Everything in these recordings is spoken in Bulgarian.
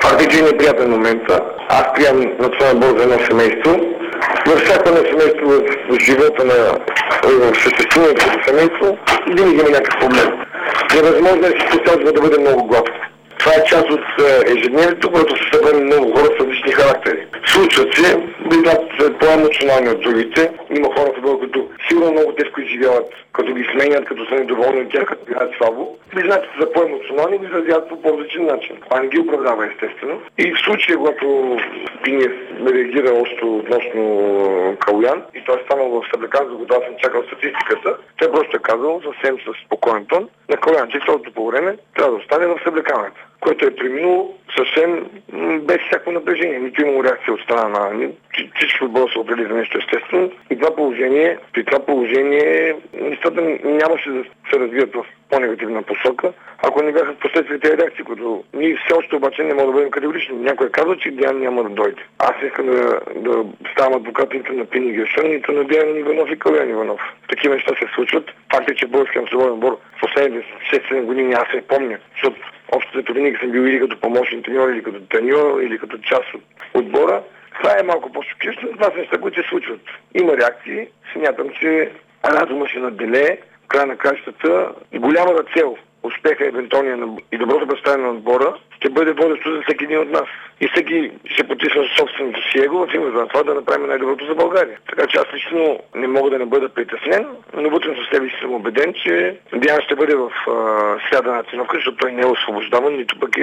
Факт е, че е неприятен момент. Аз приемам национален отбор за едно семейство. Във всяко едно семейство в живота на съществуването на семейство винаги има някакъв проблем. Невъзможно е всичко цялото да бъде много гладко. Това е част от ежедневието, което се събрани много хора с различни характери. Случват се, бидат по-емоционални от другите. Има хора в отбора, които сигурно много тежко изживяват, като ги сменят, като са недоволни от тях, като играят слабо. Бизнаците са по-емоционални и ги изразяват по по-различен начин. Това не ги оправдава естествено. И в случая, когато Пинев реагира още относно Калоян, и той е станал в Съблекан, за когато съм чакал статистиката, той просто е казал съвсем с спокоен тон на Калоян, че второто по време трябва да остане в Съблеканата, което е преминало съвсем без всяко напрежение. Нито имало реакция от страна на всичко отбора се определи за нещо естествено. И при това положение нещата нямаше да се развият в по-негативна посока, ако не бяха впоследствие тези реакции, които ние все още обаче не можем да бъдем категорични. Някой казва, че Диан няма да дойде. Аз искам да ставам адвокат нито на Пини Гешън, нито на Диан Иванов и Калоян Иванов. Такива неща се случват. Факт е, че българския национален отбор в последните 6-7 години аз се помня, защото общото винаги съм бил или като помощник треньор, или като треньор, или като част от отбора. Това е малко по-шокиращо, това са неща, които се случват. Има реакции, смятам, че разума ще наделее, в края на кращата и голямата цел, успеха евентуалния и доброто представяне на отбора, ще бъде водещо за всеки един от нас. И всеки ще потисва собственото си его в името на това да направим най-доброто за България. Така че аз лично не мога да не бъда притеснен, но вътре със себе си съм убеден, че Диан ще бъде в сряда на ценовка, защото той не е освобождаван, нито пък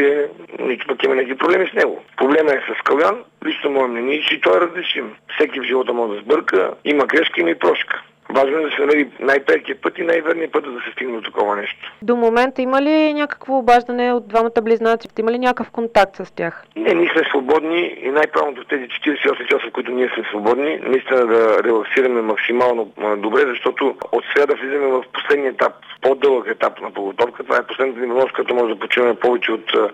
има някакви проблеми с него. Проблема е с Калоян, лично мое мнение, че той е различим. Всеки в живота може да сбърка, има грешка, има и прошка. Важно е да се намери най-прекия път и най-верния път, да се стигне до такова нещо. До момента има ли някакво обаждане от двамата близнаци? Има ли някакъв контакт с тях? Не, ние сме свободни и най-правилното в тези 48 часа, в които ние сме свободни, наистина да релаксираме максимално добре, защото от среда влизаме в последния етап, по-дълъг етап на подготовка. Това е последната ни възможност, като може да почиваме повече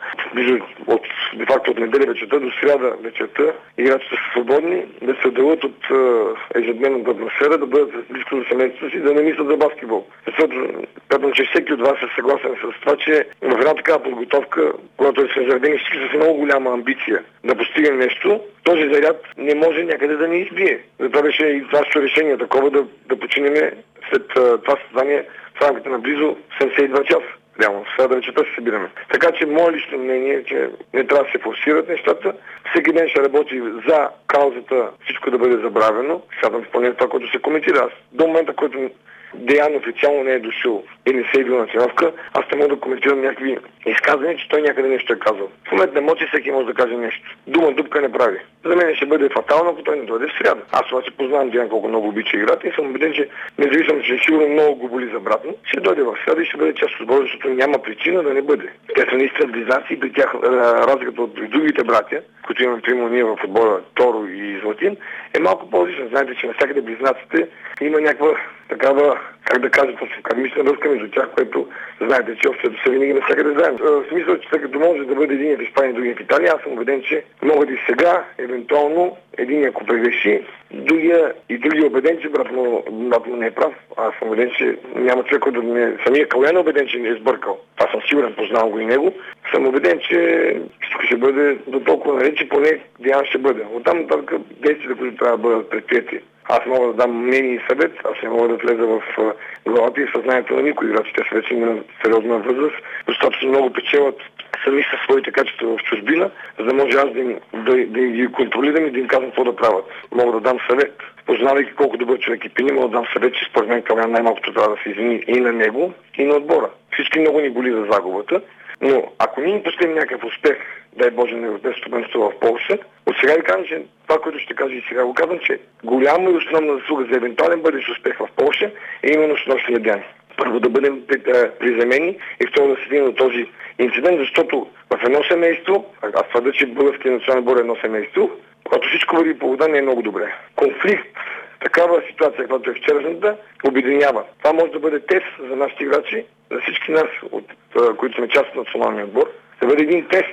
от неделя вечерта до сряда вечерта. Играчите са свободни, да се отделят от ежедневната атмосфера, да бъдат близко до семейството си, да не мислят за баскетбол. Защото казвам, че всеки от вас е съгласен с това, че в една такава подготовка, когато се заредени всички с много голяма амбиция да постигнем нещо, този заряд не може някъде да ни избие. Затова беше и нашето решение такова да починем след това състезание в рамките на близо 72 часа. Реално, сега да вечерта се събираме. Така че мое лично мнение е, че не трябва да се форсират нещата. Всеки ден ще работи за каузата всичко да бъде забравено. Смятам поне това, което се коментира. Аз до момента, който Деян официално не е дошъл и не се е бил на тренировка, аз не мога да коментирам някакви изказвания, че той някъде нещо е казал. В момента не може, всеки може да каже нещо. Дума дупка не прави. За мен ще бъде фатално, ако той не дойде в сряда. Аз обаче познавам Деян колко много обича играта и съм убеден, че независимо, че сигурно много го боли за брат му, ще дойде в сряда и ще бъде част от отбора, защото няма причина да не бъде. Те са наистина близнаци и при тях разликата от другите братя, които имаме примерно ние в отбора Торо и Златин, е малко по-различна. Знаете, че навсякъде близнаците има някаква такава, как да кажа, кармична връзка между тях, което знаете, че общото са винаги навсякъде заедно. В смисъл, че тъй като може да бъде един в Испания, другия в Италия, аз съм убеден, че могат и сега, евентуално, един ако прегреши, другия убеден, че брат му не е прав. Аз съм убеден, че няма човек, който самия Калоян е убеден, че не е сбъркал. Аз съм сигурен, познавам го и него. Съм убеден, че всичко ще бъде до толкова наред, че поне Диан ще бъде. Оттам действията, които трябва да бъдат предприяти. Аз мога да дам мнение и съвет, аз не мога да влеза в главата и съзнанието на никой. Играчите са вече на сериозна възраст, достатъчно много печелят сами със своите качества в чужбина, за да може аз да ги контролирам и да им казвам какво да правят. Мога да дам съвет. Познавайки колко добър човек и Пини, мога да дам съвет, че според мен Калоян най-малкото трябва да се извини и на него, и на отбора. Всички много ни боли за загубата, но ако ние постигнем някакъв успех, дай Боже, на европейското първенство в Полша, от сега ви казвам, че това, което ще кажа и сега го казвам, че голяма и основна заслуга за евентуален бъдещ успех в Полша е именно снощния ден. Първо да бъдем приземени и второ да се стигнем до този инцидент, защото в едно семейство, аз твърда, че българския национален отбор е едно семейство, когато всичко върви по вода, не е много добре. Конфликт, такава ситуация, която е вчерашната, обединява. Това може да бъде тест за нашите играчи, за всички нас, които сме част от националния отбор, да бъде един тест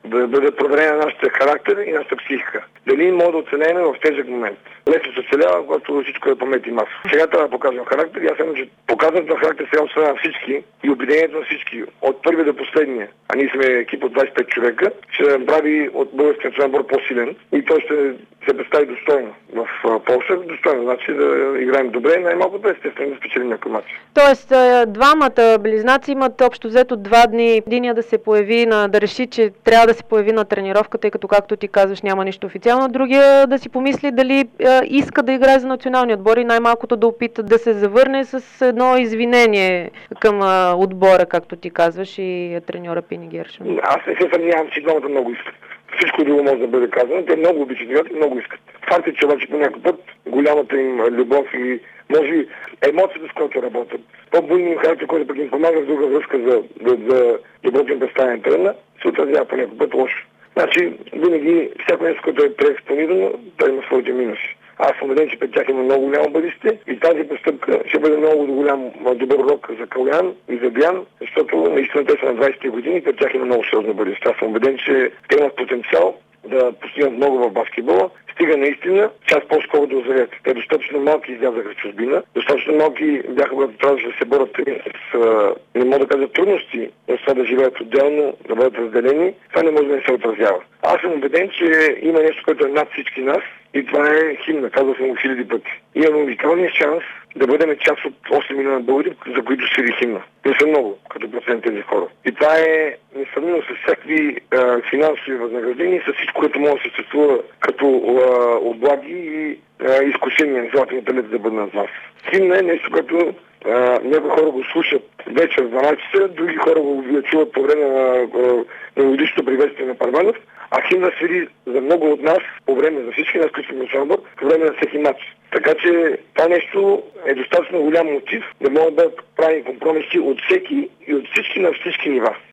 да бъде проверена нашата характер и нашата психика. Дали може да оценеме в тежък момент. Лесно се оцелява, когато всичко е памет и маса. Сега трябва да покажем характер и аз съм, че показването на характер сега от страна на всички и обединението на всички, от първия до последния, а ние сме екип от 25 човека, ще направи от българския национален отбор по-силен и той ще се представи достойно в Полша. Достойно, значи да играем добре, най-малко да естествено да спечелим някой мач. Тоест, двамата близнаци имат общо взето 2 дни. Единия да се появи, да реши, че трябва да се появи на тренировка, тъй като, както ти казваш, няма нищо официално. Другия да си помисли дали иска да играе за националния отбор и най-малкото да опита да се завърне с едно извинение към отбора, както ти казваш, и треньора Пини Гершон. Аз не се съмнявам, че двамата много искат. Всичко друго може да бъде казано. Те много обичат играт и много искат. Факт е, че обаче по някой път голямата им любов и може емоцията, с която работят, по-буйни им характер, който пък им помага в друга връзка за доброто им представяне тръгна, се отразява по някой път лошо. Значи, винаги всяко нещо, което е преекспонирано, да има своите минуси. Аз съм убеден, че пред тях има много голямо бъдеще и тази постъпка ще бъде много голям добър урок за Калян и за Бян, защото наистина те са на 20-ти години и пред тях има много сериозно бъдеще. Аз съм убеден, че те имат потенциал да постигнат много в баскетбола. Стига наистина, час по-скоро да озрят. Те достатъчно малки излязаха в чужбина, достатъчно малки бяха, когато трябваше да се борят с, не мога да кажа трудности, но това да живеят отделно, да бъдат разделени. Това не може да не се отразява. Аз съм убеден, че има нещо, което е над всички нас и това е химна. Казвам съм го хиляди пъти. Имаме уникалния шанс да бъдем част от 8 милиона българи, за които свири химна. Не са много, като процент тези хора. И това е несравнимо с всякакви финансови възнаграждения, с всичко, което може да съществува като облаги и изкушения, златни талет да бъдат над вас. Химна е нещо, което някои хора го слушат вечер в 12 часа, други хора го чуват по време на годишното приветствие на Парванов, а химна свири за много от нас, по време за всички нас, които сме национален отбор, по време на всеки матч. Така че това нещо е достатъчно голям мотив да могат да правим компромиси от всеки и от всички на всички нива.